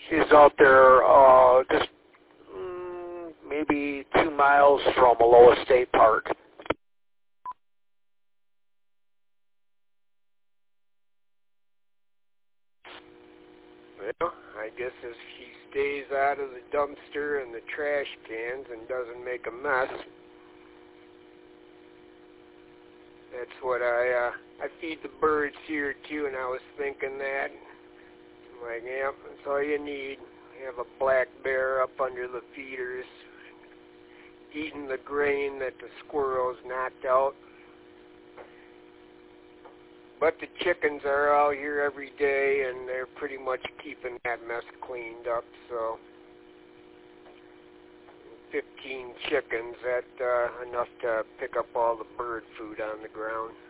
is out there just maybe 2 miles from Aloha State Park. Well, I guess if she stays out of the dumpster and the trash cans and doesn't make a mess, that's what I feed the birds here too, and I was thinking that. I'm like, yeah, that's all you need. You have a black bear up under the feeders, eating the grain that the squirrels knocked out. But the chickens are out here every day, and they're pretty much keeping that mess cleaned up, so 15 chickens, that's enough to pick up all the bird food on the ground.